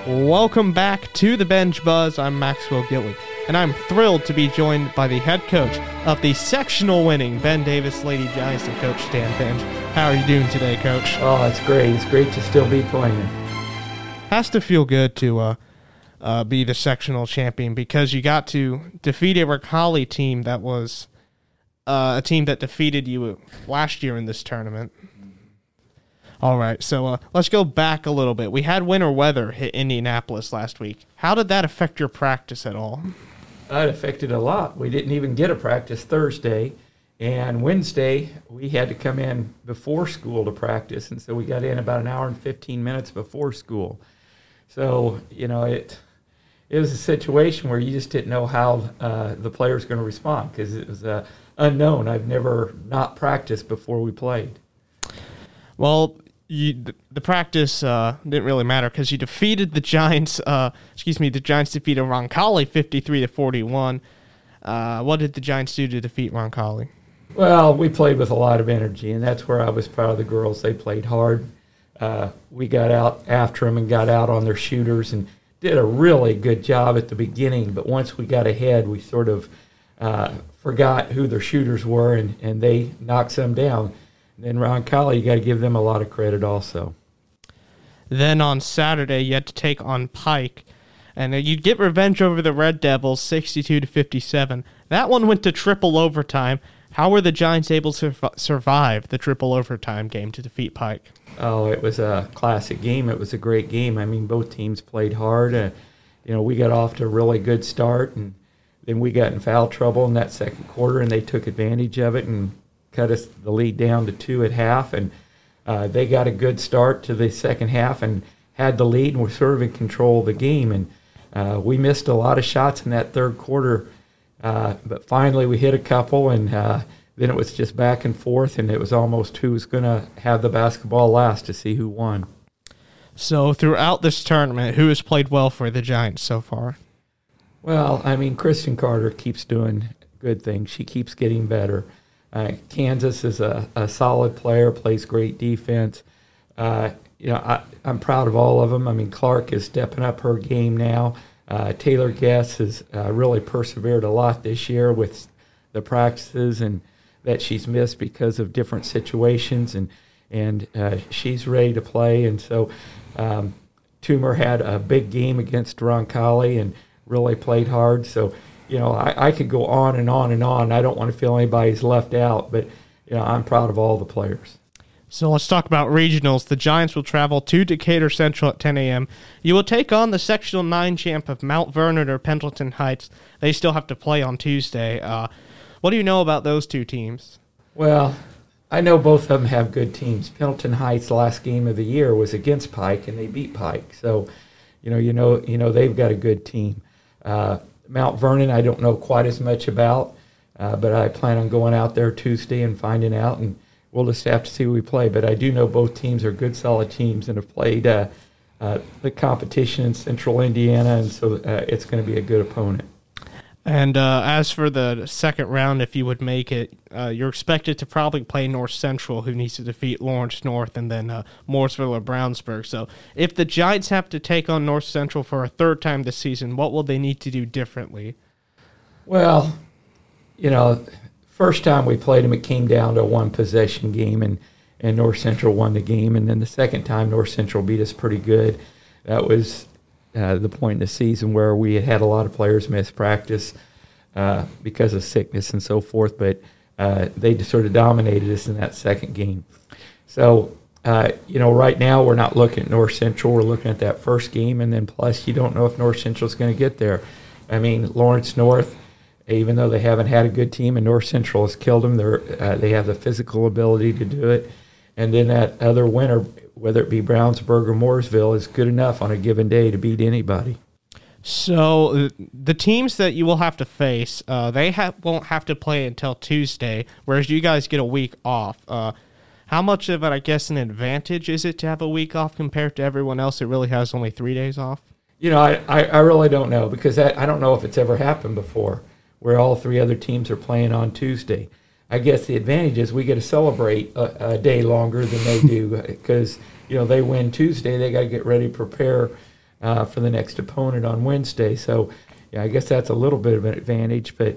Welcome back to the Bench Buzz. I'm Maxwell Gilly, and I'm thrilled to be joined by the head coach of the sectional winning Ben Davis Lady Giants and Coach Dan Bench. How are you doing today, Coach? Oh, it's great. It's great to still be playing. Has to feel good to be the sectional champion because you got to defeat a Roncalli team that was a team that defeated you last year in this tournament. All right, so let's go back a little bit. We had winter weather hit Indianapolis last week. How did that affect your practice at all? It affected a lot. We didn't even get a practice Thursday, and Wednesday we had to come in before school to practice, and so we got in about an hour and 15 minutes before school. So, it was a situation where you just didn't know how the player was going to respond because it was unknown. I've never not practiced before we played. Well, the practice didn't really matter because you defeated the Giants. The Giants defeated Roncalli 53-41. What did the Giants do to defeat Roncalli? Well, we played with a lot of energy, and that's where I was proud of the girls. They played hard. We got out after them and got out on their shooters and did a really good job at the beginning. But once we got ahead, we sort of forgot who their shooters were, and they knocked some down. And then Roncalli, you got to give them a lot of credit also. Then on Saturday, you had to take on Pike, and you'd get revenge over the Red Devils, 62-57. That one went to triple overtime. How were the Giants able to survive the triple overtime game to defeat Pike? Oh, it was a classic game. It was a great game. I mean, both teams played hard. We got off to a really good start, and then we got in foul trouble in that second quarter, and they took advantage of it and cut us the lead down to 2 at half. And they got a good start to the second half and had the lead and were sort of in control of the game. And we missed a lot of shots in that third quarter, but finally we hit a couple, and then it was just back and forth, and it was almost who was going to have the basketball last to see who won. So throughout this tournament, who has played well for the Giants so far? Well, I mean, Kristen Carter keeps doing good things. She keeps getting better. Kansas is a solid player, plays great defense. I'm proud of all of them. I mean, Clark is stepping up her game now. Taylor Guess has really persevered a lot this year with the practices and that she's missed because of different situations, and she's ready to play. And so Toomer had a big game against Roncalli and really played hard. So, I could go on and on and on. I don't want to feel anybody's left out, but, I'm proud of all the players. So let's talk about regionals. The Giants will travel to Decatur Central at 10 a.m. You will take on the Sectional 9 champ of Mount Vernon or Pendleton Heights. They still have to play on Tuesday. What do you know about those two teams? Well, I know both of them have good teams. Pendleton Heights' last game of the year was against Pike, and they beat Pike. So, they've got a good team. Mount Vernon, I don't know quite as much about, but I plan on going out there Tuesday and finding out, and we'll just have to see who we play. But I do know both teams are good, solid teams and have played the competition in Central Indiana, and so it's going to be a good opponent. And as for the second round, if you would make it, you're expected to probably play North Central, who needs to defeat Lawrence North, and then Mooresville or Brownsburg. So if the Giants have to take on North Central for a third time this season, what will they need to do differently? Well, first time we played them, it came down to a one-possession game, and North Central won the game. And then the second time, North Central beat us pretty good. That was the point in the season where we had a lot of players miss practice because of sickness and so forth, but they just sort of dominated us in that second game. So, right now we're not looking at North Central. We're looking at that first game, and then plus you don't know if North Central is going to get there. I mean, Lawrence North, even though they haven't had a good team, and North Central has killed them, they have the physical ability to do it. And then that other winner, whether it be Brownsburg or Mooresville, is good enough on a given day to beat anybody. So the teams that you will have to face, won't have to play until Tuesday, whereas you guys get a week off. How much of it, I guess, an advantage is it to have a week off compared to everyone else that really has only 3 days off? I really don't know because I don't know if it's ever happened before where all three other teams are playing on Tuesday. I guess the advantage is we get to celebrate a day longer than they do because, they win Tuesday. They got to get ready to prepare for the next opponent on Wednesday. So, yeah, I guess that's a little bit of an advantage. But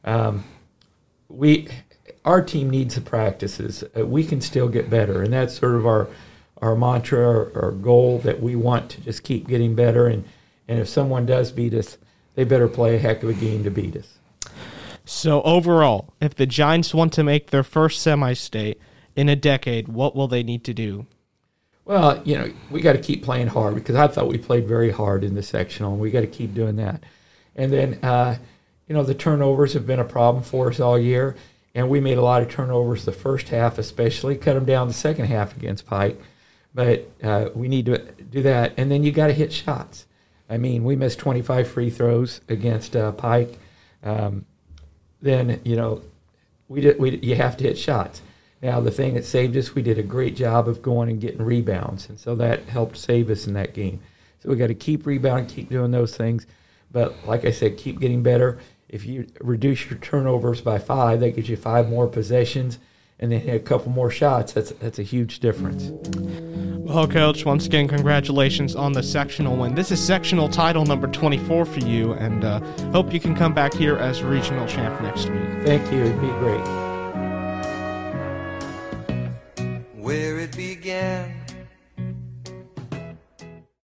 our team needs the practices. We can still get better, and that's sort of our mantra, our goal, that we want to just keep getting better. And if someone does beat us, they better play a heck of a game to beat us. So overall, if the Giants want to make their first semi-state in a decade, what will they need to do? Well, we got to keep playing hard, because I thought we played very hard in the sectional, and we got to keep doing that. And then, the turnovers have been a problem for us all year, and we made a lot of turnovers the first half especially, cut them down the second half against Pike. But we need to do that. And then you got to hit shots. I mean, we missed 25 free throws against Pike. Then, you have to hit shots. Now, the thing that saved us, we did a great job of going and getting rebounds, and so that helped save us in that game. So we got to keep rebounding, keep doing those things. But like I said, keep getting better. If you reduce your turnovers by 5, that gives you 5 more possessions, and then hit a couple more shots. That's a huge difference. Well, Coach, once again, congratulations on the sectional win. This is sectional title number 24 for you, and hope you can come back here as regional champ next week. Thank you. It'd be great.